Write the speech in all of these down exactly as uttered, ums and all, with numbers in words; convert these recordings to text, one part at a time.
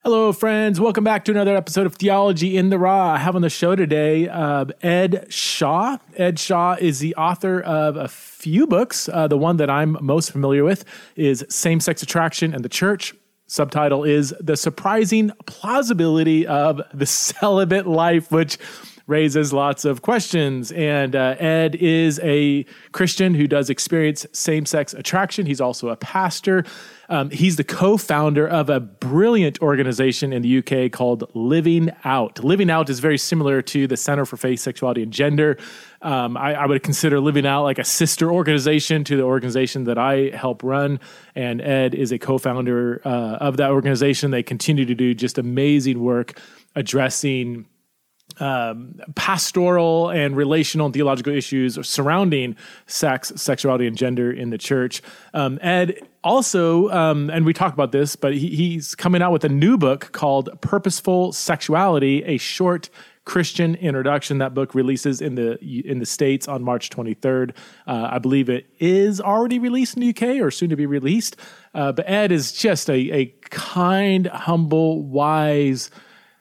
Hello, friends. Welcome back to another episode of Theology in the Raw. I have on the show today uh, Ed Shaw. Ed Shaw is the author of a few books. Uh, the one that I'm most familiar with is Same-Sex Attraction and the Church. Subtitle is The Surprising Plausibility of the Celibate Life, which raises lots of questions. And uh, Ed is a Christian who does experience same-sex attraction. He's also a pastor. Um, he's the co-founder of a brilliant organization in the U K called Living Out. Living Out is very similar to the Center for Faith, Sexuality, and Gender. Um, I, I would consider Living Out like a sister organization to the organization that I help run. And Ed is a co-founder uh, of that organization. They continue to do just amazing work addressing Um, pastoral and relational and theological issues surrounding sex, sexuality, and gender in the church. Um, Ed also, um, and we talked about this, but he, he's coming out with a new book called Purposeful Sexuality, a short Christian introduction. That book releases in the in the States on March twenty-third. Uh, I believe it is already released in the U K or soon to be released. Uh, but Ed is just a, a kind, humble, wise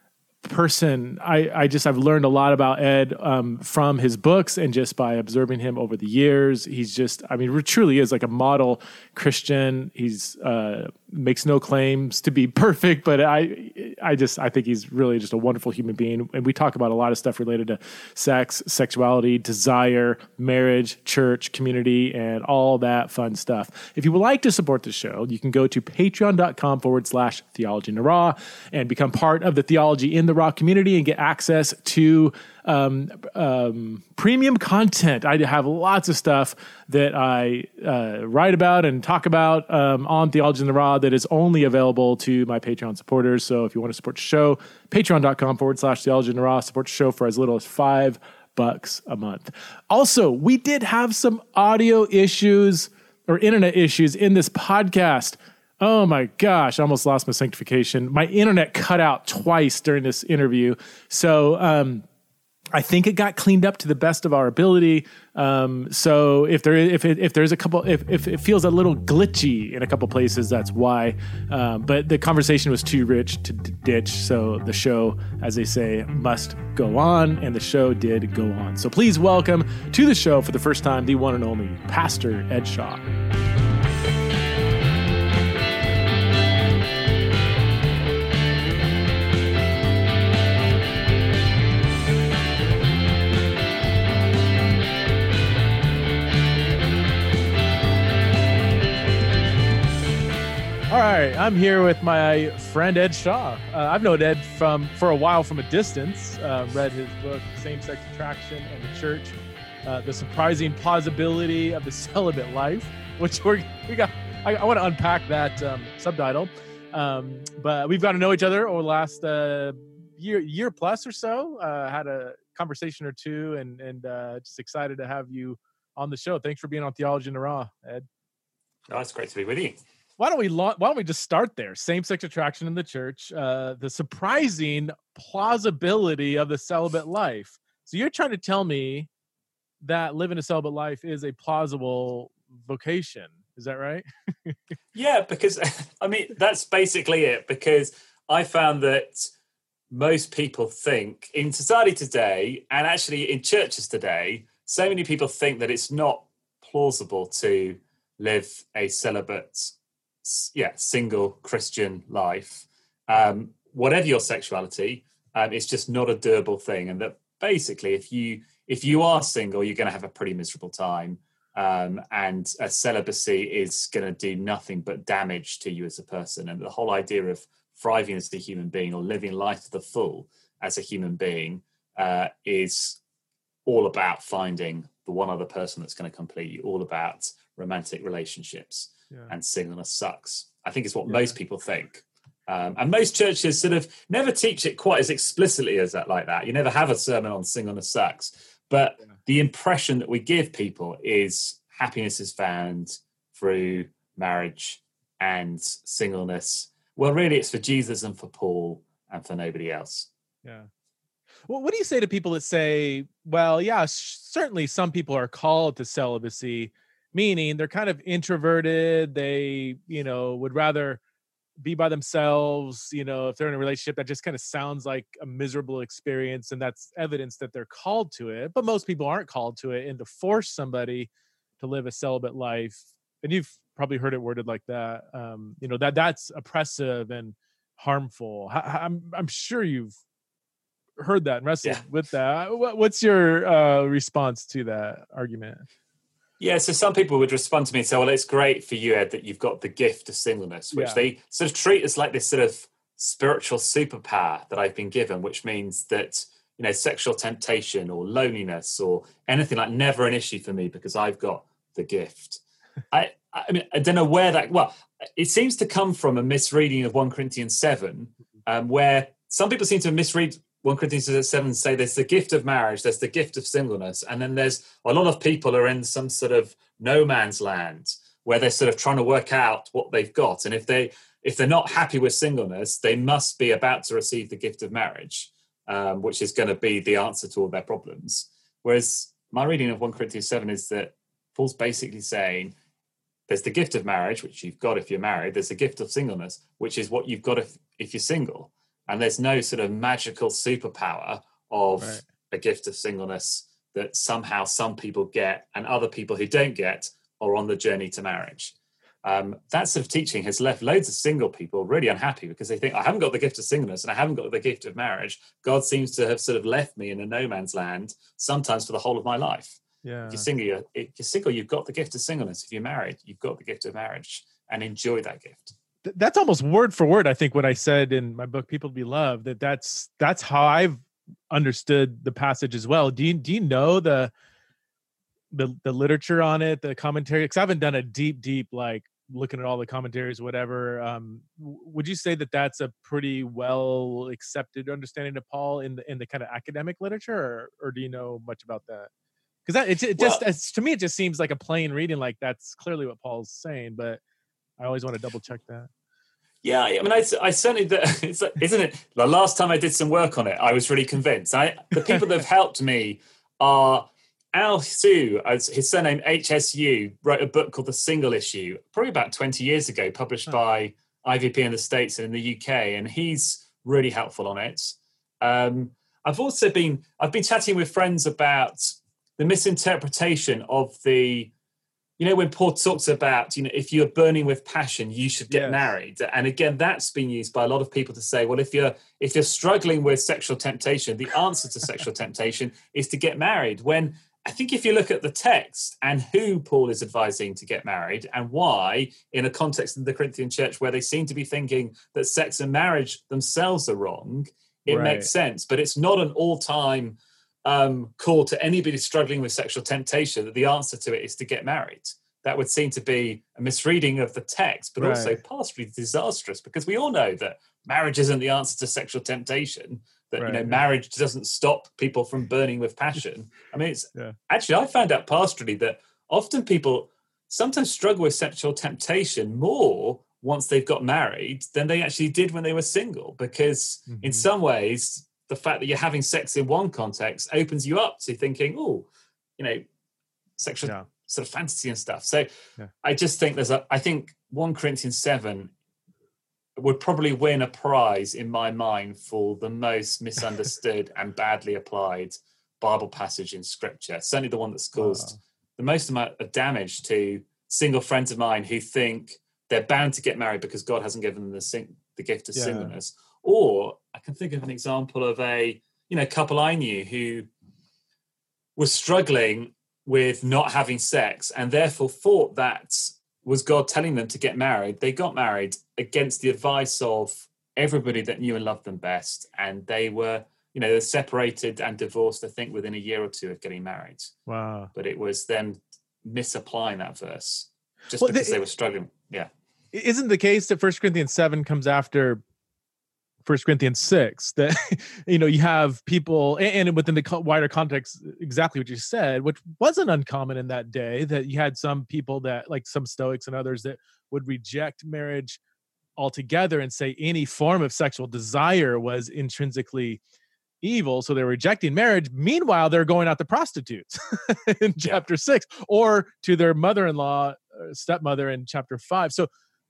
person. I, I just, I've learned a lot about Ed um, from his books and just by observing him over the years. He's just, I mean, truly is like a model Christian. He's uh, makes no claims to be perfect, but I, I just, I think he's really just a wonderful human being. And we talk about a lot of stuff related to sex, sexuality, desire, marriage, church, community, and all that fun stuff. If you would like to support the show, you can go to patreon.com forward slash theology in the raw and become part of the Theology in the Raw community and get access to um, um, premium content. I have lots of stuff that I uh, write about and talk about um, on Theology in the Raw that is only available to my Patreon supporters. So if you want to support the show, patreon.com forward slash Theology in the Raw, support the show for as little as five bucks a month. Also, we did have some audio issues or internet issues in this podcast. Oh my gosh, I almost lost my sanctification. My internet cut out twice during this interview. So um, I think it got cleaned up to the best of our ability. Um, so if there if it, if there's a couple, if, if it feels a little glitchy in a couple places, that's why. Um, but the conversation was too rich to d- ditch. So the show, as they say, must go on, and the show did go on. So please welcome to the show for the first time, the one and only Pastor Ed Shaw. All right, I'm here with my friend Ed Shaw. Uh, I've known Ed from for a while from a distance. Uh, read his book, Same-Sex Attraction and the Church, uh, The Surprising Plausibility of the Celibate Life, which we're, we got. I, I want to unpack that um, subtitle, um, but we've got to know each other over the last uh, year, year plus or so. Uh, had a conversation or two, and and uh, just excited to have you on the show. Thanks for being on Theology in the Raw, Ed. Oh, it's great to be with you. Why don't we Why don't we just start there? Same-sex attraction in the church, uh, the surprising plausibility of the celibate life. So you're trying to tell me that living a celibate life is a plausible vocation. Is that right? Yeah, because I mean that's basically it. Because I found that most people think in society today, and actually in churches today, so many people think that it's not plausible to live a celibate, yeah, single Christian life, um, whatever your sexuality. Um, it's just not a doable thing, and that basically, if you if you are single, you're going to have a pretty miserable time, um, and a celibacy is going to do nothing but damage to you as a person. And the whole idea of thriving as a human being or living life to the full as a human being uh, is all about finding the one other person that's going to complete you. All about romantic relationships. Yeah. And singleness sucks, I think is what yeah. most people think. Um, and most churches sort of never teach it quite as explicitly as that, like that. You never have a sermon on singleness sucks. But yeah. the impression that we give people is happiness is found through marriage and singleness. Well, really, it's for Jesus and for Paul and for nobody else. Yeah. Well, what do you say to people that say, well, yeah, certainly some people are called to celibacy, meaning they're kind of introverted. They, you know, would rather be by themselves, you know, if they're in a relationship, that just kind of sounds like a miserable experience, and that's evidence that they're called to it. But most people aren't called to it, and to force somebody to live a celibate life, and you've probably heard it worded like that, um, you know, that that's oppressive and harmful. I, I'm I'm sure you've heard that and wrestled Yeah. with that. What's your uh, response to that argument? Yeah, so some people would respond to me and say, well, it's great for you, Ed, that you've got the gift of singleness, which Yeah. they sort of treat as like this sort of spiritual superpower that I've been given, which means that, you know, sexual temptation or loneliness or anything like never an issue for me because I've got the gift. I, I mean, I don't know where that, well, it seems to come from a misreading of First Corinthians seven, um, where some people seem to misread First Corinthians seven and say there's the gift of marriage, there's the gift of singleness, and then there's a lot of people are in some sort of no man's land where they're sort of trying to work out what they've got, and if they if they're not happy with singleness, they must be about to receive the gift of marriage, um, which is going to be the answer to all their problems. Whereas my reading of First Corinthians seven is that Paul's basically saying there's the gift of marriage, which you've got if you're married. There's the gift of singleness, which is what you've got if, if you're single. And there's no sort of magical superpower of right. a gift of singleness that somehow some people get and other people who don't get are on the journey to marriage. Um, that sort of teaching has left loads of single people really unhappy because they think, I haven't got the gift of singleness and I haven't got the gift of marriage. God seems to have sort of left me in a no man's land, sometimes for the whole of my life. Yeah. If you're single, you're, if you're single, you've got the gift of singleness. If you're married, you've got the gift of marriage, and enjoy that gift. That's almost word for word, I think, what I said in my book, People to Be Loved, that that's, that's how I've understood the passage as well. Do you, do you know the, the, the literature on it, the commentary? Because I haven't done a deep, deep, like looking at all the commentaries, whatever. Um, would you say that that's a pretty well accepted understanding of Paul in the, in the kind of academic literature, or, or do you know much about that? Because that it, it just, well, to me, it just seems like a plain reading, like that's clearly what Paul's saying, but I always want to double check that. Yeah, I mean, I, I certainly, it's, isn't it? The last time I did some work on it, I was really convinced. I, the people that have helped me are Al Su, his surname H S U, wrote a book called The Single Issue, probably about twenty years ago, published oh. by I V P in the States and in the U K, and he's really helpful on it. Um, I've also been, I've been chatting with friends about the misinterpretation of the, you know, when Paul talks about, you know, if you're burning with passion, you should get yes. married. And again, that's been used by a lot of people to say, well, if you're if you're struggling with sexual temptation, the answer to sexual temptation is to get married. When I think if you look at the text and who Paul is advising to get married and why, in a context of the Corinthian church where they seem to be thinking that sex and marriage themselves are wrong, it right. makes sense. But it's not an all-time um, call to anybody struggling with sexual temptation that the answer to it is to get married. That would seem to be a misreading of the text, but right. also pastorally disastrous, because we all know that marriage isn't the answer to sexual temptation, that, right. you know, marriage doesn't stop people from burning with passion. I mean, it's yeah. actually, I found out pastorally that often people sometimes struggle with sexual temptation more once they've got married than they actually did when they were single, because mm-hmm. in some ways, the fact that you're having sex in one context opens you up to thinking, oh, you know, sexual yeah. sort of fantasy and stuff. So yeah. I just think there's a, I think First Corinthians seven would probably win a prize in my mind for the most misunderstood and badly applied Bible passage in Scripture. Certainly the one that's caused wow. the most amount of damage to single friends of mine who think they're bound to get married because God hasn't given them the, sing- the gift of yeah. singleness. Or I can think of an example of a, you know, couple I knew who was struggling with not having sex and therefore thought that was God telling them to get married. They got married against the advice of everybody that knew and loved them best. And they were, you know, they're separated and divorced, I think, within a year or two of getting married. Wow. But it was them misapplying that verse just well, because the, they were struggling. Yeah. Isn't the case that First Corinthians seven comes after First Corinthians six, that, you know, you have people, and within the wider context, exactly what you said, which wasn't uncommon in that day, that you had some people that, like some Stoics and others, that would reject marriage altogether and say any form of sexual desire was intrinsically evil. So they're rejecting marriage. Meanwhile, they're going out to prostitutes in chapter yeah. six, or to their mother-in-law, stepmother in chapter five. So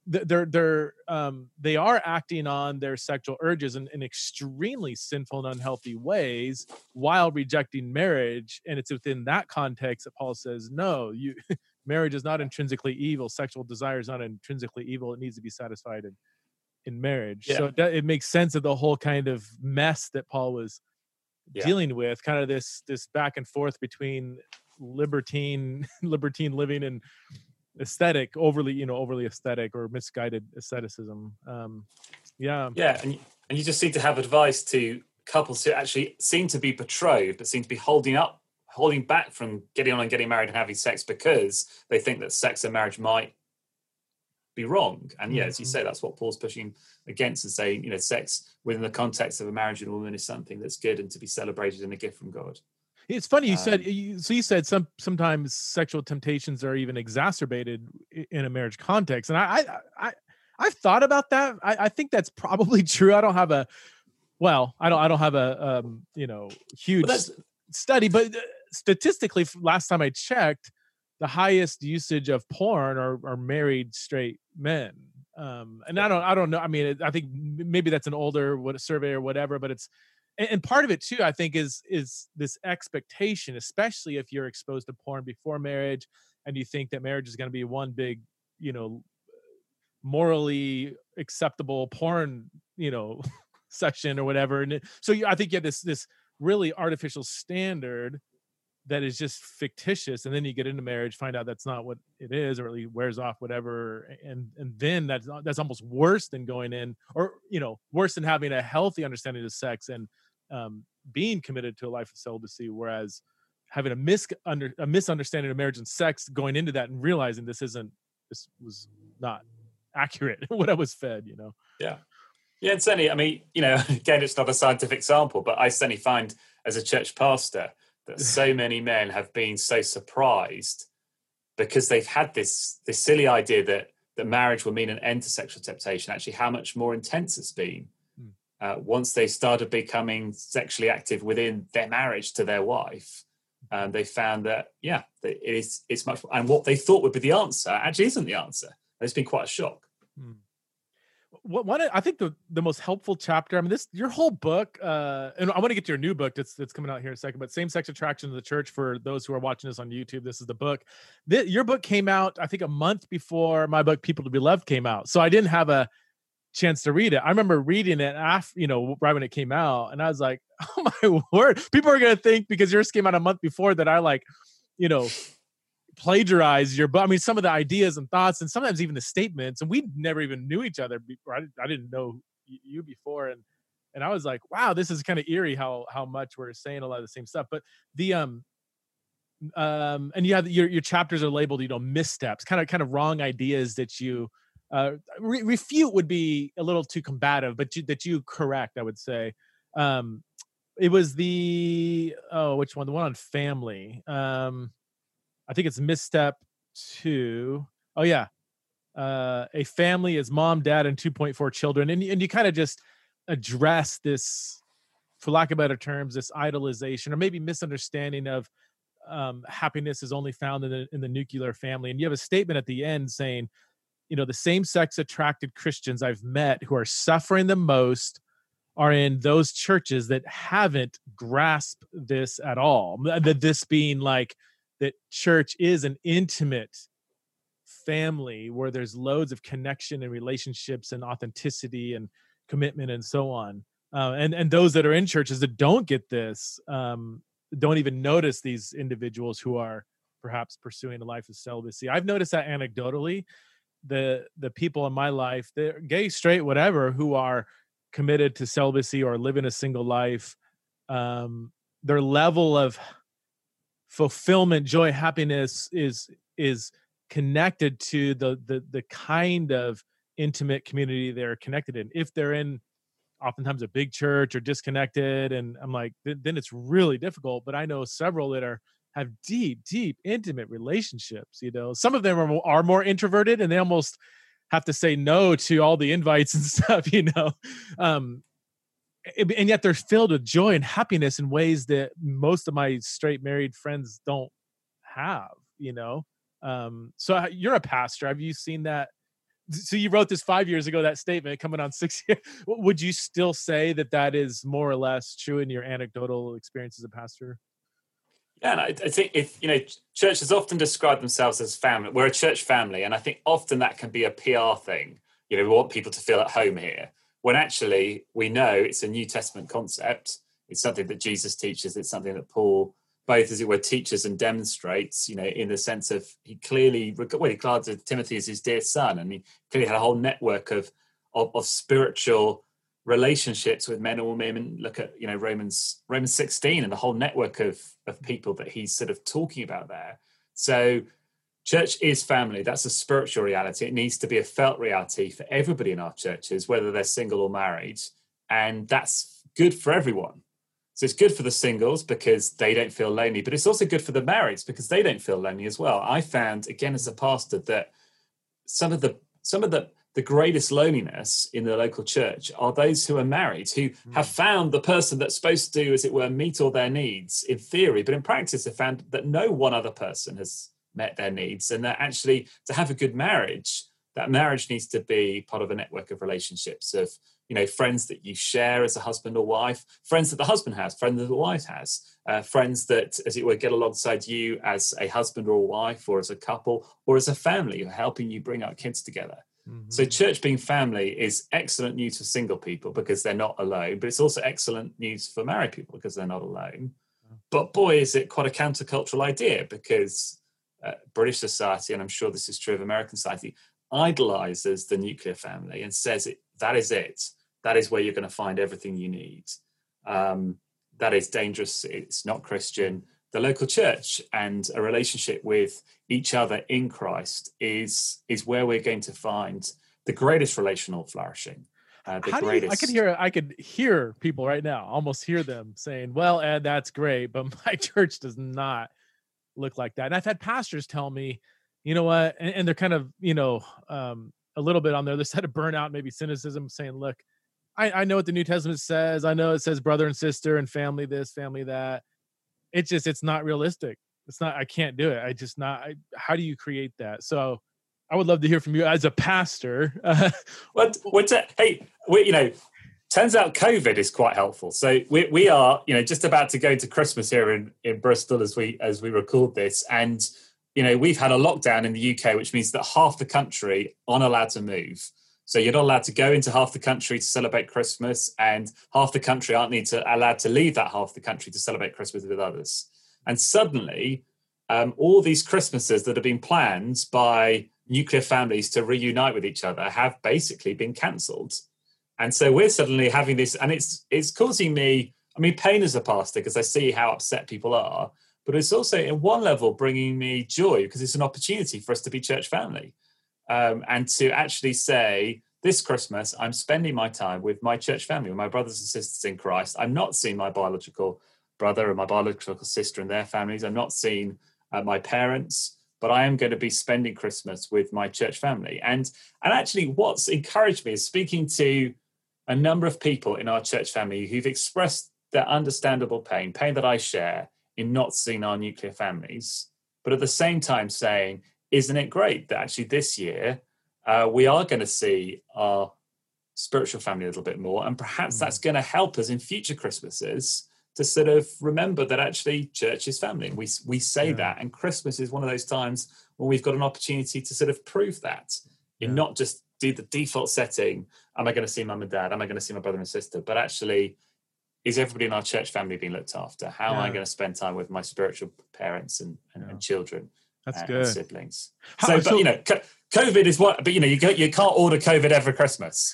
they're they're um, they are acting on their sexual urges in, in extremely sinful and unhealthy ways while rejecting marriage, and it's within that context that Paul says, no, you marriage is not intrinsically evil, sexual desire is not intrinsically evil, it needs to be satisfied in, in marriage. Yeah. So it, it makes sense of the whole kind of mess that Paul was Yeah. dealing with, kind of this this back and forth between libertine libertine living and aesthetic, overly, you know, overly aesthetic or misguided asceticism. Um, yeah. Yeah. And, and you just seem to have advice to couples who actually seem to be betrothed, but seem to be holding up, holding back from getting on and getting married and having sex because they think that sex and marriage might be wrong. And yeah, mm-hmm. as you say, that's what Paul's pushing against, and saying, you know, sex within the context of a marriage and a woman is something that's good and to be celebrated and a gift from God. It's funny you um, said you, so you said some sometimes sexual temptations are even exacerbated in a marriage context, and I I I I've thought about that. I, I think that's probably true. I don't have a well, I don't I don't have a um, you know huge well, study, but statistically, last time I checked, the highest usage of porn are, are married straight men. Um, and I don't I don't know. I mean, I think maybe that's an older what survey or whatever, but it's. And part of it too, I think, is is this expectation, especially if you're exposed to porn before marriage, and you think that marriage is going to be one big, you know, morally acceptable porn, you know, section or whatever. And it, so you, I think you have this this really artificial standard that is just fictitious, and then you get into marriage, find out that's not what it is, or at least wears off, whatever, and and then that's that's almost worse than going in, or you know, worse than having a healthy understanding of sex and um, being committed to a life of celibacy. Whereas having a mis under a misunderstanding of marriage and sex, going into that and realizing this isn't this was not accurate what I was fed, you know. Yeah, yeah, and certainly, I mean, you know, again, it's not a scientific sample, but I certainly find as a church pastor that so many men have been so surprised because they've had this this silly idea that that marriage will mean an end to sexual temptation. Actually, how much more intense it's been mm. uh, once they started becoming sexually active within their marriage to their wife. Um, they found that yeah, that it is it's much, and what they thought would be the answer actually isn't the answer. And it's been quite a shock. Mm. What one I think the the most helpful chapter, I mean, this your whole book, uh, and I want to get to your new book that's that's coming out here in a second, but Same Sex Attraction in the Church, for those who are watching this on YouTube, this is the book. This, your book came out, I think, a month before my book People to Be Loved came out, so I didn't have a chance to read it. I remember reading it after, you know, right when it came out, and I was like, oh my word, people are gonna think because yours came out a month before that I like, you know, plagiarize your book. I mean, some of the ideas and thoughts, and sometimes even the statements, and we never even knew each other before. I, I didn't know you before, and and I was like, wow, this is kind of eerie how how much we're saying a lot of the same stuff. But the um um and you have your your chapters are labeled, you know, missteps, kind of kind of wrong ideas that you uh re- refute would be a little too combative, but you, that you correct, I would say. Um, it was the oh, which one? The one on family. Um. I think it's misstep two. Oh yeah. Uh, a family is mom, dad, and two point four children. And, and you kind of just address this, for lack of better terms, this idolization or maybe misunderstanding of um, happiness is only found in the, in the nuclear family. And you have a statement at the end saying, you know, the same sex attracted Christians I've met who are suffering the most are in those churches that haven't grasped this at all. That this being like, that church is an intimate family where there's loads of connection and relationships and authenticity and commitment and so on. Uh, and, and those that are in churches that don't get this, um, don't even notice these individuals who are perhaps pursuing a life of celibacy. I've noticed that anecdotally, the the people in my life, they're gay, straight, whatever, who are committed to celibacy or living a single life, um, their level of fulfillment, joy, happiness is is connected to the the the kind of intimate community they're connected in. If they're in oftentimes a big church or disconnected, and I'm like, th- then it's really difficult. But I know several that are have deep, deep, intimate relationships. You know, some of them are more, are more introverted, and they almost have to say no to all the invites and stuff. You know. Um, And yet they're filled with joy and happiness in ways that most of my straight married friends don't have, you know? Um, so you're a pastor. Have you seen that So you wrote this five years ago, that statement coming on six years. Would you still say that that is more or less true in your anecdotal experience as a pastor? Yeah, and I, I think if you know, churches often describe themselves as family. We're a church family, and I think often that can be a P R thing. You know, we want people to feel at home here, when actually we know it's a New Testament concept. It's something that Jesus teaches. It's something that Paul, both as it were, teaches and demonstrates. You know, in the sense of he clearly, well, he regarded Timothy as his dear son, and he clearly had a whole network of of, of spiritual relationships with men or women. Look at, you know, Romans Romans sixteen and the whole network of of people that he's sort of talking about there. So church is family. That's a spiritual reality. It needs to be a felt reality for everybody in our churches, whether they're single or married, and that's good for everyone. So it's good for the singles because they don't feel lonely, but it's also good for the marrieds because they don't feel lonely as well. I found, again, as a pastor, that some of the some of the the greatest loneliness in the local church are those who are married, who mm. have found the person that's supposed to, as it were, meet all their needs in theory, but in practice have found that no one other person has met their needs, and that actually to have a good marriage, that marriage needs to be part of a network of relationships of, you know, friends that you share as a husband or wife, friends that the husband has, friends that the wife has, uh, friends that, as it were, get alongside you as a husband or a wife or as a couple or as a family who are helping you bring our kids together. Mm-hmm. So church being family is excellent news for single people because they're not alone, but it's also excellent news for married people because they're not alone. Oh. But boy, is it quite a countercultural idea because uh, British society, and I'm sure this is true of American society, idolizes the nuclear family and says it, that is it. That is where you're going to find everything you need. Um, that is dangerous. It's not Christian. The local church and a relationship with each other in Christ is, is where we're going to find the greatest relational flourishing. Uh, the How greatest. Do you, I could hear I could hear people right now, almost hear them saying, well, Ed, that's great, but my church does not look like that. And I've had pastors tell me, you know what, and, and they're kind of, you know, um, a little bit on the other side of burnout, maybe cynicism, saying, look, I, I know what the New Testament says. I know it says brother and sister and family this, family that. It's just, it's not realistic. It's not, I can't do it. I just not, I, how do you create that? So I would love to hear from you as a pastor. what, what's that? Hey, we, you know, turns out COVID is quite helpful. So we, we are, you know, just about to go into Christmas here in, in Bristol as we, as we record this. And, you know, we've had a lockdown in the U K, which means that half the country aren't allowed to move. So you're not allowed to go into half the country to celebrate Christmas, and half the country aren't need to, allowed to leave that half the country to celebrate Christmas with others. And suddenly, um, all these Christmases that have been planned by nuclear families to reunite with each other have basically been cancelled. And so we're suddenly having this, and it's it's causing me, I mean, pain as a pastor because I see how upset people are, but it's also, in one level, bringing me joy because it's an opportunity for us to be church family. Um, and to actually say, this Christmas, I'm spending my time with my church family, with my brothers and sisters in Christ. I'm not seeing my biological brother and my biological sister and their families. I'm not seeing uh, my parents, but I am going to be spending Christmas with my church family. And, and actually what's encouraged me is speaking to a number of people in our church family who've expressed their understandable pain, pain that I share in not seeing our nuclear families, but at the same time saying, isn't it great that actually this year uh, we are going to see our spiritual family a little bit more, and perhaps mm. that's going to help us in future Christmases to sort of remember that actually church is family. And we we say yeah. that, and Christmas is one of those times when we've got an opportunity to sort of prove that in yeah. not just do the default setting, am I going to see mum and dad? Am I going to see my brother and sister? But actually, is everybody in our church family being looked after? How yeah. am I going to spend time with my spiritual parents and, and, yeah. and children? That's and, good. And siblings. How, so, but so, you know, COVID is what, but you know, you you can't order COVID every Christmas.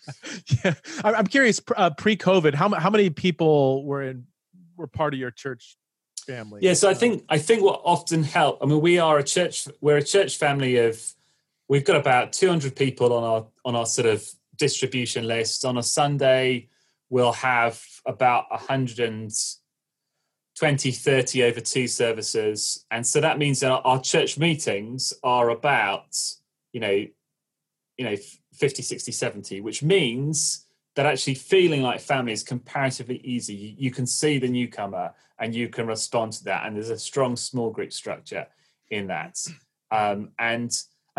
yeah, I'm curious. Uh, pre-COVID, how how many people were in were part of your church family? Yeah, so I think I think what often help. I mean, we are a church. We're a church family of. We've got about two hundred people on our on our sort of distribution list. On a Sunday, we'll have about one hundred twenty, thirty over two services. And so that means that our, our church meetings are about, you know, you know, fifty, sixty, seventy, which means that actually feeling like family is comparatively easy. You, you can see the newcomer and you can respond to that. And there's a strong small group structure in that. Um, and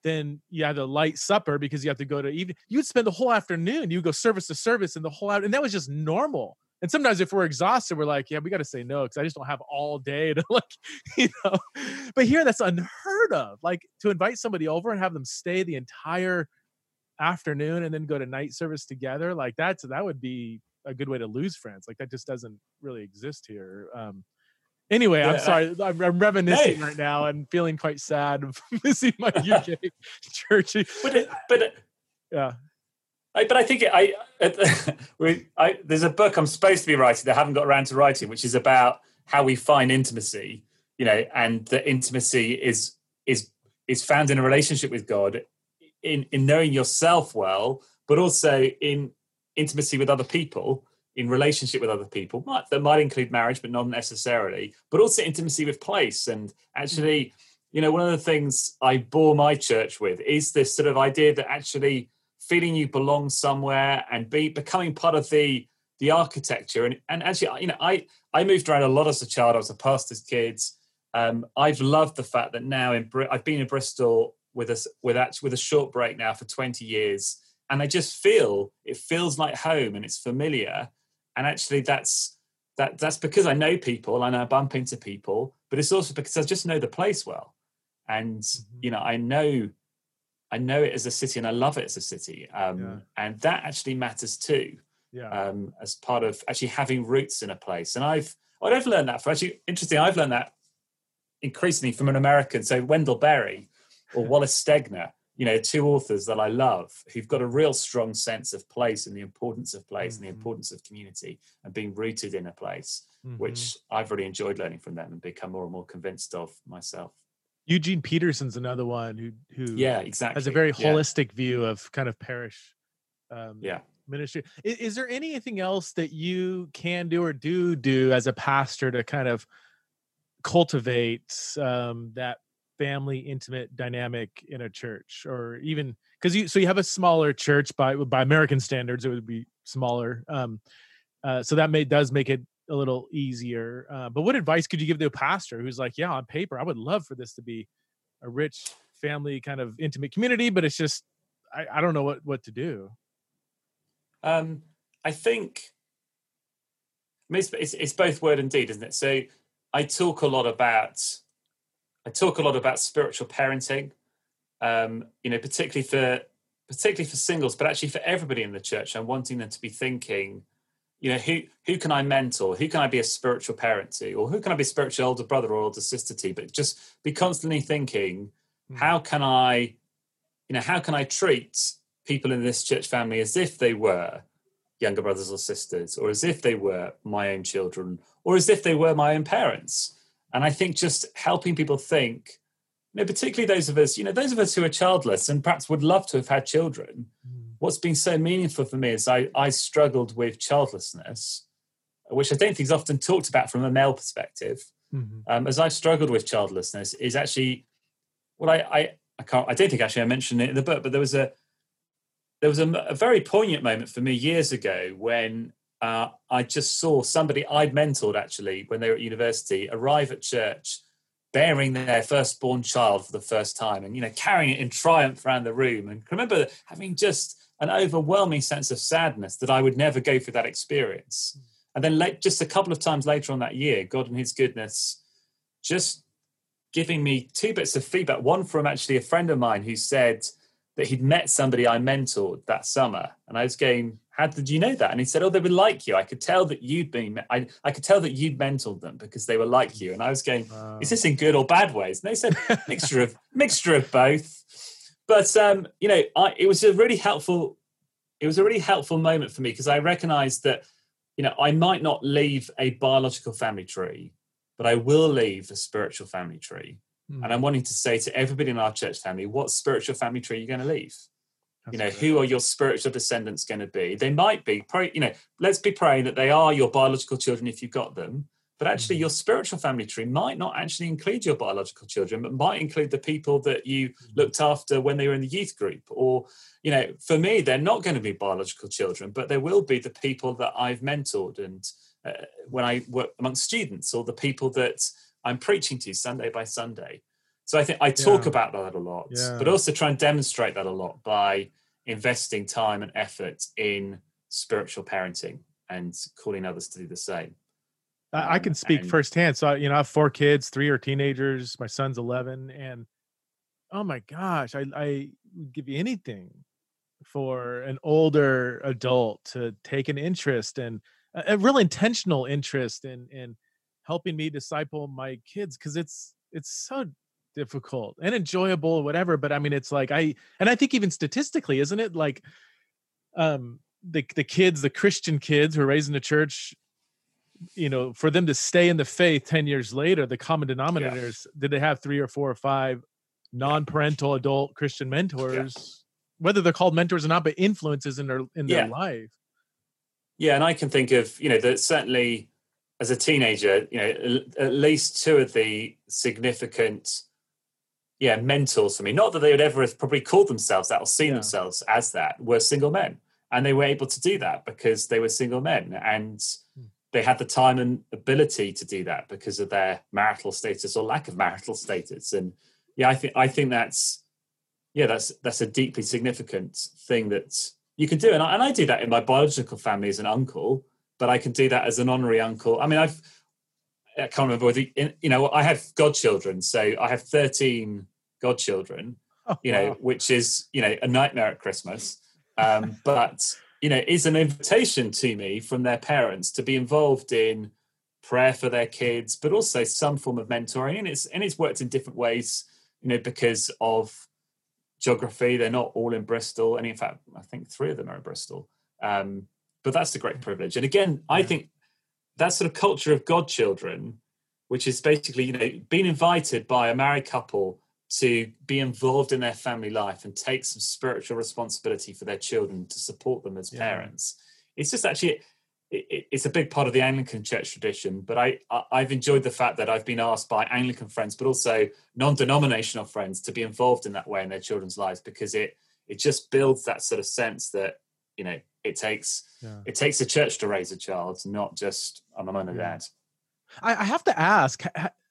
then you have the light supper because you have to go to evening. You'd spend the whole afternoon. You go service to service and the whole out, and that was just normal. And sometimes if we're exhausted, we're like, yeah, we got to say no because I just don't have all day to like, you know. But here, that's unheard of. Like to invite somebody over and have them stay the entire afternoon and then go to night service together, like that's that would be a good way to lose friends. Like that just doesn't really exist here. Um, anyway, Yeah, I'm sorry, I, I'm, I'm reminiscing no. right now and feeling quite sad of missing my U K church. But it, but it, yeah. I, but I think it, I, I, I there's a book I'm supposed to be writing that I haven't got around to writing, which is about how we find intimacy, you know, and that intimacy is is is found in a relationship with God, in in knowing yourself well, but also in intimacy with other people, in relationship with other people. Might, that might include marriage, but not necessarily. But also intimacy with place. And actually, you know, one of the things I bore my church with is this sort of idea that actually feeling you belong somewhere and be becoming part of the the architecture. And and actually, you know, I I moved around a lot as a child. I was a pastor's kid. Um, I've loved the fact that now in Br- I've been in Bristol with us with actually with a short break now for twenty years, and I just feel it feels like home and it's familiar. And actually, that's that that's because I know people and I bump into people, but it's also because I just know the place well, and mm-hmm. you know, I know. I know it as a city and I love it as a city. Um, yeah. And that actually matters too, yeah. um, as part of actually having roots in a place. And I've, I've learned that for actually, interesting, I've learned that increasingly from an American. So Wendell Berry or Wallace Stegner, you know, two authors that I love who've got a real strong sense of place and the importance of place mm-hmm. and the importance of community and being rooted in a place, mm-hmm. which I've really enjoyed learning from them and become more and more convinced of myself. Eugene Peterson's another one who who yeah exactly has a very holistic yeah. view of kind of parish um, yeah ministry. Is, is there anything else that you can do or do do as a pastor to kind of cultivate um, that family intimate dynamic in a church, or even because you so you have a smaller church by by American standards, it would be smaller. Um, uh, so that may does make it a little easier. Uh, but what advice could you give to a pastor who's like, yeah, on paper, I would love for this to be a rich family kind of intimate community, but it's just, I, I don't know what, what to do. Um, I think I mean, it's, it's, it's both word and deed, isn't it? So I talk a lot about, I talk a lot about spiritual parenting, um, you know, particularly for, particularly for singles, but actually for everybody in the church. I'm wanting them to be thinking, you know, who who can I mentor? Who can I be a spiritual parent to? Or who can I be a spiritual older brother or older sister to? But just be constantly thinking, mm. how can I, you know, how can I treat people in this church family as if they were younger brothers or sisters, or as if they were my own children, or as if they were my own parents? And I think just helping people think, you know, particularly those of us, you know, those of us who are childless and perhaps would love to have had children, mm. what's been so meaningful for me is I, I struggled with childlessness, which I don't think is often talked about from a male perspective. Mm-hmm. Um, as I've struggled with childlessness is actually, well, I, I, I can't, I don't think actually I mentioned it in the book, but there was a, there was a, a very poignant moment for me years ago when uh, I just saw somebody I'd mentored actually when they were at university arrive at church bearing their firstborn child for the first time and, you know, carrying it in triumph around the room. And I remember having just an overwhelming sense of sadness that I would never go through that experience. And then late, just a couple of times later on that year, God in his goodness, just giving me two bits of feedback. One from actually a friend of mine who said that he'd met somebody I mentored that summer. And I was going, how did you know that? And he said, oh, they were like you. I could tell that you'd been, I, I could tell that you'd mentored them because they were like you. And I was going, wow. Is this in good or bad ways? And they said, mixture of, mixture of both. But, um, you know, I, it was a really helpful, it was a really helpful moment for me because I recognized that, you know, I might not leave a biological family tree, but I will leave a spiritual family tree. Mm. And I'm wanting to say to everybody in our church family, what spiritual family tree are you going to leave? That's you know, great. Who are your spiritual descendants going to be? They might be, pray, you know, let's be praying that they are your biological children if you've got them. But actually, your spiritual family tree might not actually include your biological children, but might include the people that you looked after when they were in the youth group. Or, you know, for me, they're not going to be biological children, but there will be the people that I've mentored and uh, when I work amongst students, or the people that I'm preaching to Sunday by Sunday. So I think I talk Yeah. about that a lot, Yeah. but also try and demonstrate that a lot by investing time and effort in spiritual parenting and calling others to do the same. I, I Um, can speak and firsthand. So, I, you know, I have four kids, three are teenagers. My son's eleven, and oh my gosh, I, I would give you anything for an older adult to take an interest and a, a real intentional interest in in helping me disciple my kids, because it's it's so difficult and enjoyable or whatever. But I mean, it's like I and I think even statistically, isn't it like um the the kids, the Christian kids who are raised in the church, you know, for them to stay in the faith ten years later, the common yeah, denominators, did they have three or four or five yeah, non-parental adult Christian yeah, mentors, whether they're called mentors or not, but influences in their in their yeah, life. yeah. And I can think of, you know, that certainly as a teenager, you know, at least two of the significant, yeah, mentors for me, not that they would ever have probably called themselves that or seen Yeah. themselves as that, were single men. And they were able to do that because they were single men. And Hmm. they had the time and ability to do that because of their marital status or lack of marital status. And yeah, I think I think that's yeah, that's that's a deeply significant thing that you can do. And I, and I do that in my biological family as an uncle, but I can do that as an honorary uncle. I mean, I've I can't remember whether you know I have godchildren, so I have thirteen godchildren, Oh, you know, wow. which is you know a nightmare at Christmas, um, but you know is an invitation to me from their parents to be involved in prayer for their kids, but also some form of mentoring, and it's and it's worked in different ways, you know, because of geography. They're not all in Bristol, and in fact, I think three of them are in Bristol. Um, but that's a great privilege, and again, I Yeah. think that sort of culture of godchildren, which is basically, you know, being invited by a married couple to be involved in their family life and take some spiritual responsibility for their children to support them as Yeah. parents. It's just actually, it, it's a big part of the Anglican Church tradition. But I, I, I've enjoyed the fact that I've been asked by Anglican friends, but also non-denominational friends, to be involved in that way in their children's lives, because it it just builds that sort of sense that, you know, it takes Yeah. it takes a church to raise a child, not just a mum and a Yeah. dad. I, I have to ask,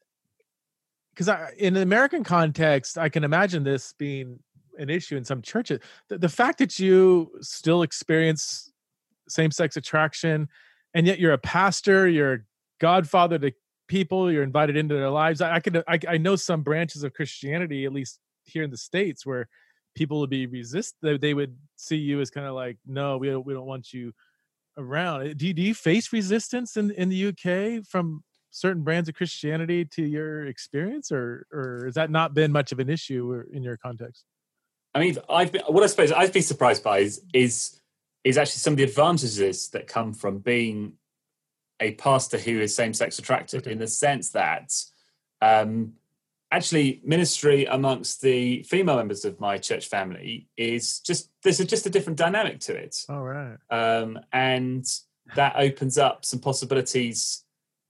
because I, in an American context, I can imagine this being an issue in some churches. The, the fact that you still experience same-sex attraction, and yet you're a pastor, you're a godfather to people, you're invited into their lives. I, I could, I, I know some branches of Christianity, at least here in the States, where people would be resist. They, they would see you as kind of like, no, we don't, we don't want you around. Do you, do you face resistance in, in the U K from certain brands of Christianity to your experience, or or has that not been much of an issue in your context? I mean, I've been, what I suppose I've been surprised by is, is is actually some of the advantages that come from being a pastor who is same-sex attracted, Okay. in the sense that um, actually ministry amongst the female members of my church family is just, there's a, just a different dynamic to it. All right. Um, and that opens up some possibilities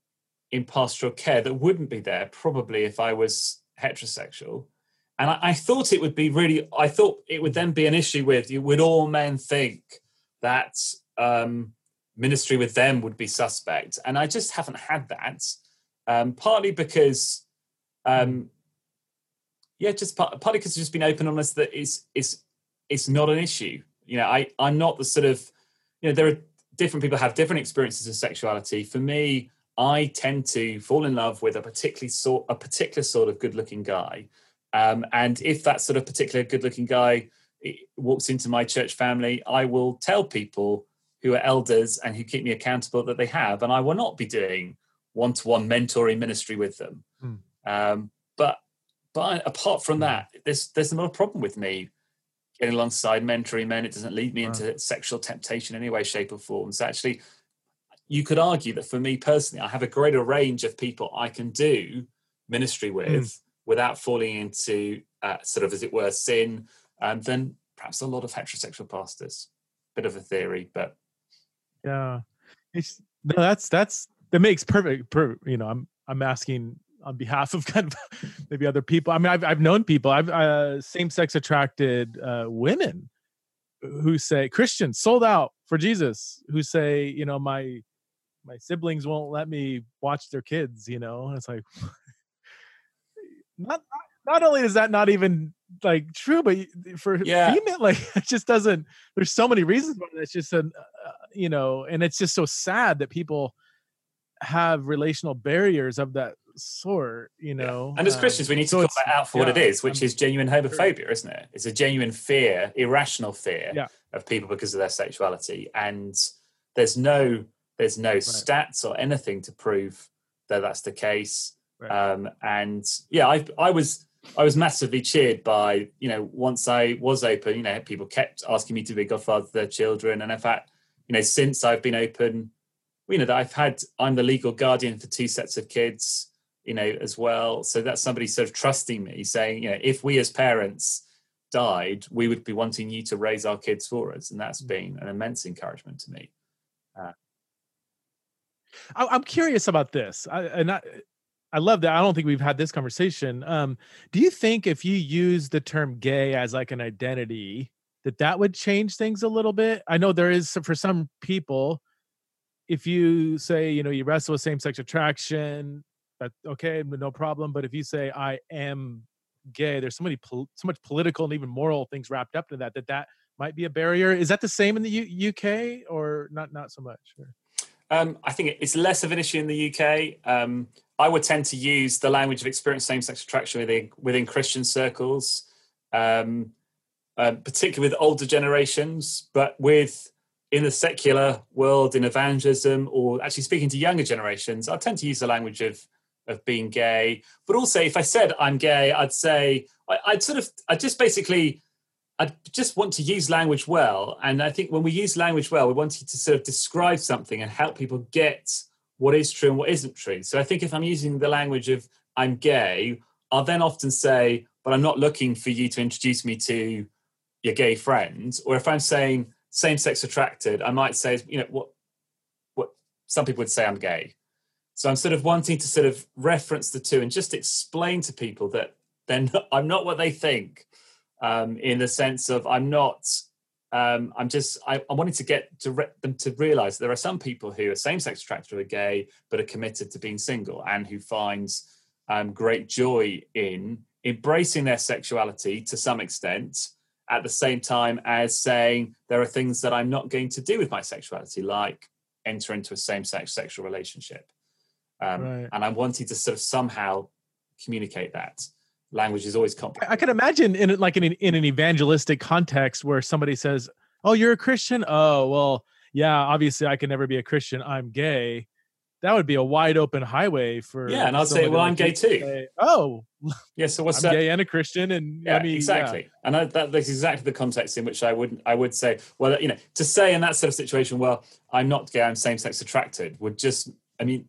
in pastoral care that wouldn't be there probably if I was heterosexual. And I, I thought it would be really, I thought it would then be an issue with, you would all men think that um, ministry with them would be suspect. And I just haven't had that, um, partly because, um, yeah, just part, partly because it's just been open on us that it's, it's, it's not an issue. You know, I, I'm not the sort of, you know, there are different people have different experiences of sexuality. For me, I tend to fall in love with a particular sort, a particular sort of good-looking guy, um, and if that sort of particular good-looking guy walks into my church family, I will tell people who are elders and who keep me accountable that they have, and I will not be doing one-to-one mentoring ministry with them. Mm. Um, but but apart from that, there's there's not a problem with me getting alongside mentoring men. It doesn't lead me Wow. into sexual temptation in any way, shape, or form. So actually, you could argue that for me personally, I have a greater range of people I can do ministry with mm. without falling into uh, sort of, as it were, sin, um, than perhaps a lot of heterosexual pastors. Bit of a theory, but yeah, it's no, that's that's that makes perfect. Per, you know, I'm I'm asking on behalf of kind of maybe other people. I mean, I've I've known people, I've uh, same-sex attracted uh, women who say, Christians sold out for Jesus, who say, you know, my my siblings won't let me watch their kids, you know, and it's like, not, not only is that not even like true, but for Yeah. female, like it just doesn't. There's so many reasons why it's just an, uh, you know, and it's just so sad that people have relational barriers of that sort, you Yeah. know. And as Um, Christians, we need to so call it's that out for what yeah, it is, which I'm is genuine sure. homophobia, isn't it? It's a genuine fear, irrational fear Yeah, of people because of their sexuality. And there's no there's no right, stats or anything to prove that that's the case. right. Um, and yeah, I I was I was massively cheered by, you know, once I was open, you know, people kept asking me to be godfather to their children. And in fact, you know, since I've been open, you know, that I've had, I'm the legal guardian for two sets of kids, you know, as well. So that's somebody sort of trusting me, saying, you know, if we as parents died, we would be wanting you to raise our kids for us. And that's been an immense encouragement to me. Uh, I, I'm curious about this, I, and I, I love that. I don't think we've had this conversation. Um, do you think if you use the term gay as like an identity, that that would change things a little bit? I know there is for some people, if you say, you know, you wrestle with same-sex attraction, that okay, no problem. But if you say I am gay, there's so many pol- so much political and even moral things wrapped up in that that that might be a barrier. Is that the same in the U- UK or not? Not so much. Or? Um, I think it's less of an issue in the U K. Um, I would tend to use the language of experienced same-sex attraction within, within Christian circles, um, uh, particularly with older generations, but with in the secular world, in evangelism, or actually speaking to younger generations, I tend to use the language of of being gay. But also, if I said I'm gay, I'd say I, I'd sort of, I just basically. I just want to use language well. And I think when we use language well, we want to sort of describe something and help people get what is true and what isn't true. So I think if I'm using the language of I'm gay, I'll then often say, but I'm not looking for you to introduce me to your gay friend. Or if I'm saying same-sex attracted, I might say, you know, what what some people would say I'm gay. So I'm sort of wanting to sort of reference the two and just explain to people that they're not, I'm not what they think. Um, in the sense of I'm not, um, I'm just, I, I wanted to get to re- them to realize there are some people who are same-sex attracted or gay, but are committed to being single and who find um, great joy in embracing their sexuality to some extent, at the same time as saying there are things that I'm not going to do with my sexuality, like enter into a same-sex sexual relationship. Um, Right. and I wanted to sort of somehow communicate that. Language is always complicated. I can imagine in like in an, in an evangelistic context where somebody says, "Oh, you're a Christian? Oh, well, yeah, obviously I can never be a Christian. I'm gay." That would be a wide open highway Yeah, for and I'd say, somebody well, I'm like you gay to too. say, "Oh, Yeah, so what's I'm that? gay and a Christian," and Yeah, let me, yeah, exactly. And I, that, that's exactly the context in which I would I would say, well, you know, to say in that sort of situation, well, I'm not gay, I'm same-sex attracted, would just, I mean,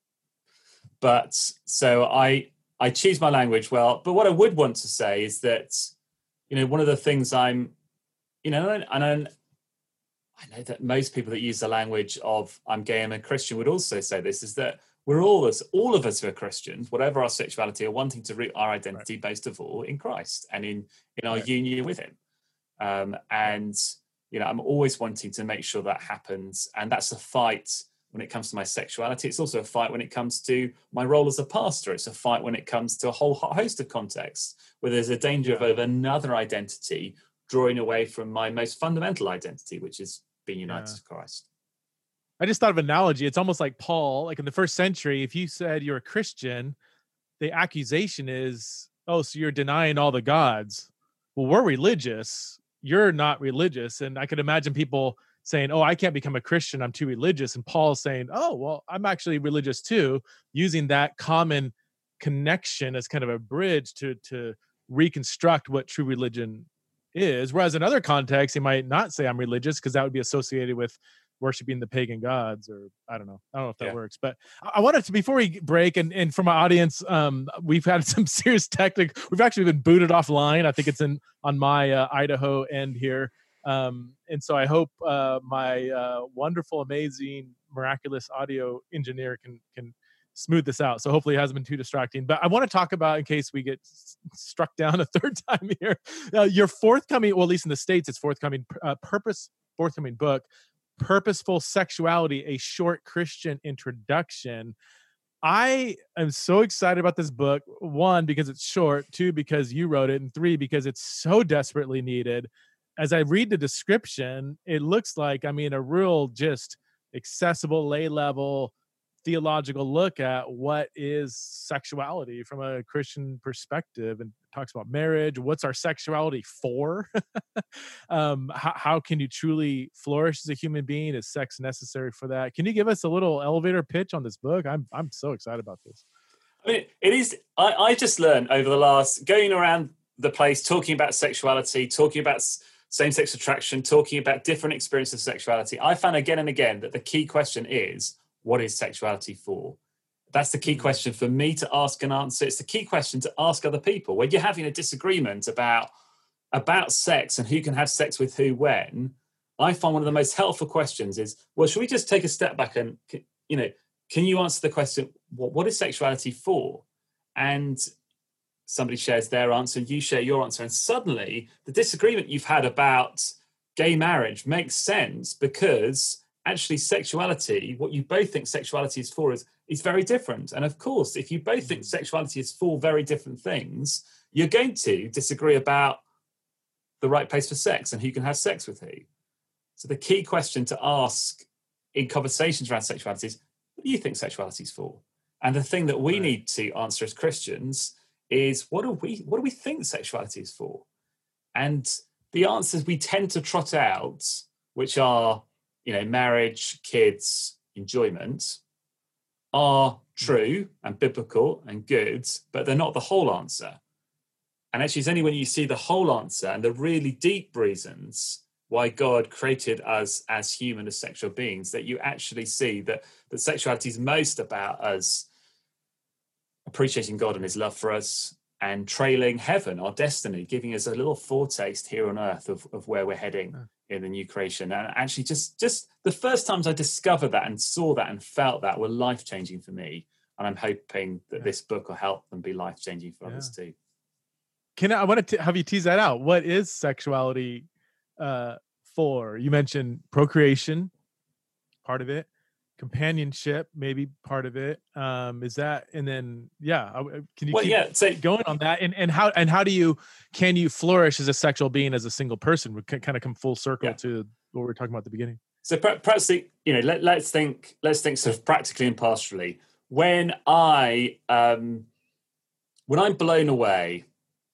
but so I I choose my language well. But what I would want to say is that, you know, one of the things I'm, you know, and I, and I know that most people that use the language of I'm gay, I'm a Christian would also say this, is that we're all us, all of us who are Christians, whatever our sexuality, are wanting to root our identity right, most of all in Christ and in in our right, union with Him. Um, right. and you know, I'm always wanting to make sure that happens, and that's a fight when it comes to my sexuality. It's also a fight when it comes to my role as a pastor. It's a fight when it comes to a whole host of contexts where there's a danger Yeah, of another identity drawing away from my most fundamental identity, which is being united yeah. to Christ. I just thought of an analogy. It's almost like Paul, like in the first century, if you said you're a Christian, the accusation is, "Oh, so you're denying all the gods." Well, we're religious. You're not religious. And I could imagine people saying, "Oh, I can't become a Christian. I'm too religious." And Paul's saying, "Oh, well, I'm actually religious too," using that common connection as kind of a bridge to to reconstruct what true religion is. Whereas in other contexts, he might not say I'm religious because that would be associated with worshiping the pagan gods, or I don't know. I don't know if that Yeah. works, but I I wanted to, before we break, and, and for my audience, um, we've had some serious technical, we've actually been booted offline. I think it's in on my uh, Idaho end here. Um, and so I hope uh, my uh, wonderful, amazing, miraculous audio engineer can, can smooth this out. So hopefully it hasn't been too distracting, but I want to talk about, in case we get s- struck down a third time here, uh, your forthcoming, well, at least in the States, it's forthcoming, uh, purpose, forthcoming book, Purposeful Sexuality, a Short Christian Introduction. I am so excited about this book. One, because it's short. Two, because you wrote it. And three, because it's so desperately needed. As I read the description, it looks like, I mean, a real just accessible, lay level theological look at what is sexuality from a Christian perspective, and talks about marriage. What's our sexuality for? um, how, how can you truly flourish as a human being? Is sex necessary for that? Can you give us a little elevator pitch on this book? I'm I'm so excited about this. I mean, it is. I, I just learned over the last going around the place talking about sexuality, talking about same-sex attraction, talking about different experiences of sexuality. I found again and again that the key question is, what is sexuality for? That's the key question for me to ask and answer. It's the key question to ask other people. When you're having a disagreement about, about sex and who can have sex with who when, I find one of the most helpful questions is, well, should we just take a step back and, you know, can you answer the question, what, what is sexuality for? And somebody shares their answer, you share your answer, and suddenly the disagreement you've had about gay marriage makes sense, because actually sexuality, what you both think sexuality is for, is, is very different. And of course, if you both think sexuality is for very different things, you're going to disagree about the right place for sex and who can have sex with who. So the key question to ask in conversations around sexuality is, what do you think sexuality is for? And the thing that we right. need to answer as Christians is, what do we what do we think sexuality is for? And the answers we tend to trot out, which are, you know, marriage, kids, enjoyment, are true and biblical and good, but they're not the whole answer. And actually, it's only when you see the whole answer and the really deep reasons why God created us as human, as sexual beings, that you actually see that, that sexuality is most about us appreciating God and his love for us and trailing heaven, our destiny, giving us a little foretaste here on earth of, of where we're heading in the new creation. And actually just, just the first times I discovered that and saw that and felt that were life-changing for me. And I'm hoping that yeah. this book will help them be life-changing for yeah. others too. Can I, I want to have you tease that out. What is sexuality uh, for? You mentioned procreation, part of it. Companionship, maybe part of it. Um, is that, and then, yeah, can you well, keep yeah, so, going on that? And and how and how do you can you flourish as a sexual being as a single person? We can kind of come full circle yeah. to what we were talking about at the beginning. So perhaps, you know, let, let's think, let's think sort of practically and pastorally. When I, um, when I'm blown away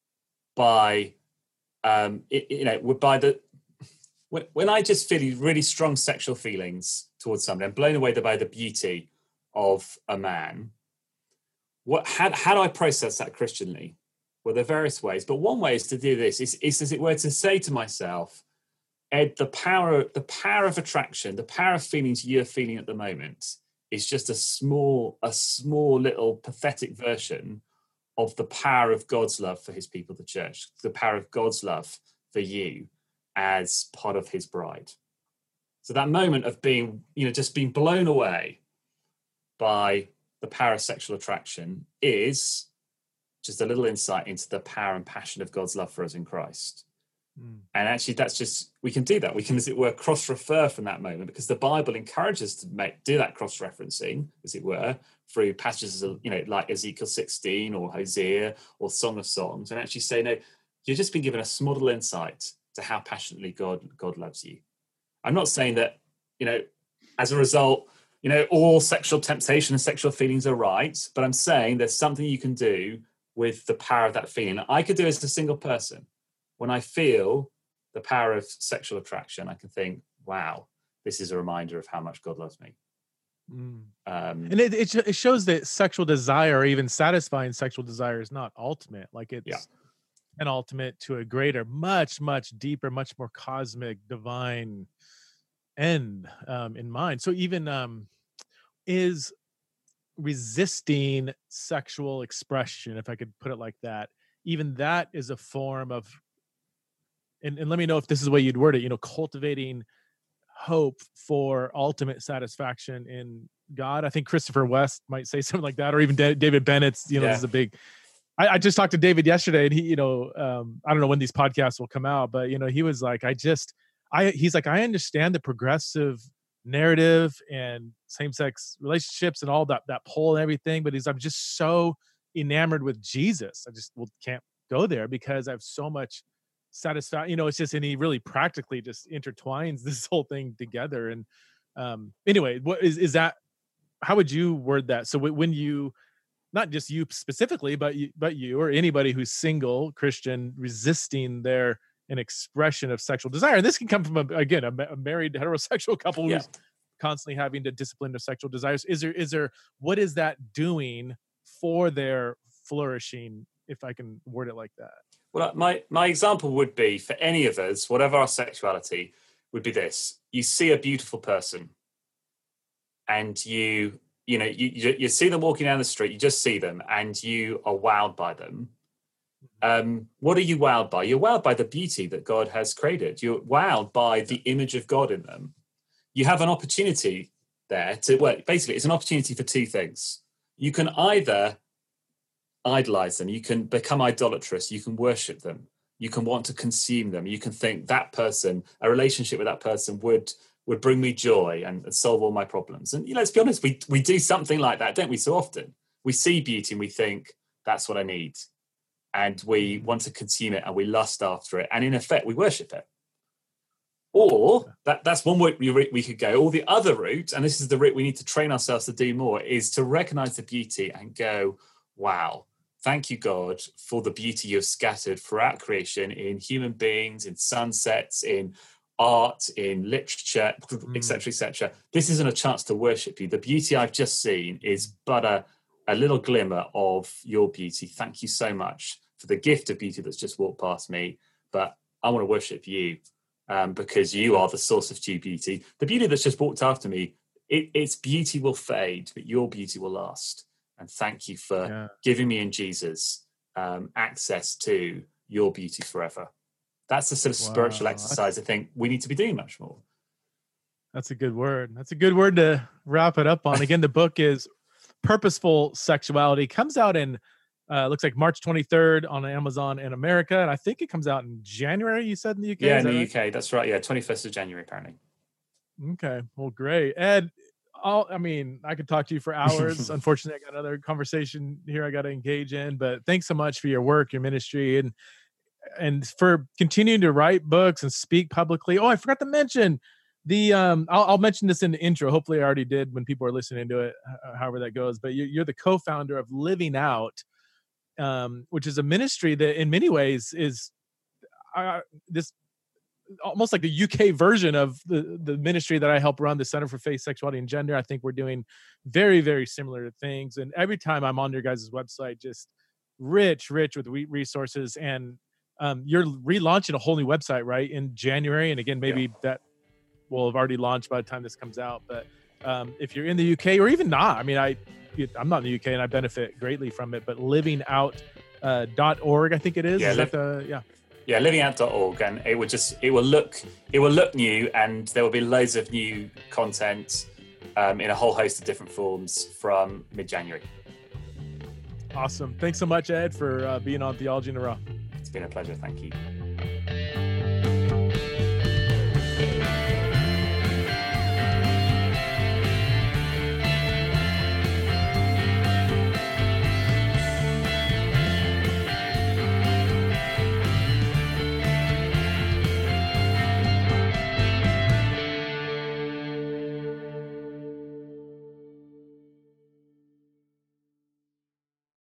by, um, it, you know, by the when when I just feel really strong sexual feelings towards somebody, I'm blown away by the beauty of a man. What how, how do I process that Christianly? Well, there are various ways, but one way is to do this, is, is as it were to say to myself, Ed, the power, the power of attraction, the power of feelings you're feeling at the moment is just a small, a small little pathetic version of the power of God's love for his people, the church, the power of God's love for you as part of his bride. So that moment of being, you know, just being blown away by the power of sexual attraction is just a little insight into the power and passion of God's love for us in Christ. Mm. And actually, that's just, we can do that. We can, as it were, cross-refer from that moment, because the Bible encourages us to make, do that cross-referencing, as it were, through passages, you know, like Ezekiel sixteen or Hosea or Song of Songs, and actually say, no, you've just been given a small little insight to how passionately God, God loves you. I'm not saying that, you know, as a result, you know, all sexual temptation and sexual feelings are right, but I'm saying there's something you can do with the power of that feeling. I could do it as a single person. When I feel the power of sexual attraction, I can think, wow, this is a reminder of how much God loves me. Mm. Um, and it, it it shows that sexual desire, or even satisfying sexual desire, is not ultimate. Like it's yeah. an ultimate to a greater, much, much deeper, much more cosmic, divine end um, in mind. So even um, is resisting sexual expression, if I could put it like that, even that is a form of, and, and let me know if this is the way you'd word it, you know, cultivating hope for ultimate satisfaction in God. I think Christopher West might say something like that, or even D- David Bennett's, you know, yeah. this is a big, I, I just talked to David yesterday, and he, you know, um, I don't know when these podcasts will come out, but, you know, he was like, I just, I, he's like, I understand the progressive narrative and same-sex relationships and all that that poll and everything. But he's I'm just so enamored with Jesus. I just well, can't go there because I have so much satisfaction. You know, it's just and he really practically just intertwines this whole thing together. And um, anyway, what is is that? How would you word that? So when you not just you specifically, but you, but you or anybody who's single Christian resisting their an expression of sexual desire, and this can come from a, again a, a married heterosexual couple Yeah. who's constantly having to discipline their sexual desires. Is there is there what is that doing for their flourishing, if I can word it like that? Well, my my example would be for any of us, whatever our sexuality, would be this: you see a beautiful person, and you. You know, you, you you see them walking down the street, you just see them and you are wowed by them. Um, what are you wowed by? You're wowed by the beauty that God has created. You're wowed by the image of God in them. You have an opportunity there to, well, basically it's an opportunity for two things. You can either idolize them, you can become idolatrous, you can worship them, you can want to consume them, you can think that person, a relationship with that person would would bring me joy and, and solve all my problems. And you know, let's be honest, we we do something like that, don't we? So often we see beauty and we think that's what I need, and we want to consume it and we lust after it, and in effect we worship it. Or that, that's one way we, we could go. Or the other route, and this is the route we need to train ourselves to do more, is to recognize the beauty and go, wow, thank you, God, for the beauty you've scattered throughout creation in human beings, in sunsets, in art, in literature, et cetera, et cetera. This isn't a chance to worship you. The beauty I've just seen is but a, a little glimmer of your beauty. Thank you so much for the gift of beauty that's just walked past me. But I want to worship you um, because you are the source of true beauty. The beauty that's just walked after me, it, its beauty will fade, but your beauty will last. And thank you for yeah. giving me in Jesus um, access to your beauty forever. That's the sort of wow. spiritual exercise That's, I think we need to be doing much more. That's a good word. That's a good word to wrap it up on. Again, the book is Purposeful Sexuality. Comes out in, uh, looks like March twenty-third on Amazon in America. And I think it comes out in January, you said in the U K? Yeah, in the right? U K. That's right. Yeah, twenty-first of January, apparently. Okay. Well, great. Ed, I'll, I mean, I could talk to you for hours. Unfortunately, I got another conversation here I got to engage in. But thanks so much for your work, your ministry, and and for continuing to write books and speak publicly. Oh, I forgot to mention the, um, I'll, I'll mention this in the intro. Hopefully I already did when people are listening to it, however that goes, but you're, you're the co-founder of Living Out, um, which is a ministry that in many ways is uh, this almost like the U K version of the, the ministry that I help run, the Center for Faith, Sexuality, and Gender. I think we're doing very, very similar things. And every time I'm on your guys' website, just rich, rich with resources. And Um, you're relaunching a whole new website, right, in January. And again, maybe yeah. that will have already launched by the time this comes out. But um, if you're in the U K or even not, I mean, I, I'm not in the U K and I benefit greatly from it, but living out dot org, I think it is. Yeah, is li- that the, yeah. Yeah, living out dot org. And it will just, it will look, it will look new, and there will be loads of new content um, in a whole host of different forms from mid-January. Awesome. Thanks so much, Ed, for uh, being on Theology in the Raw. It's been a pleasure. Thank you.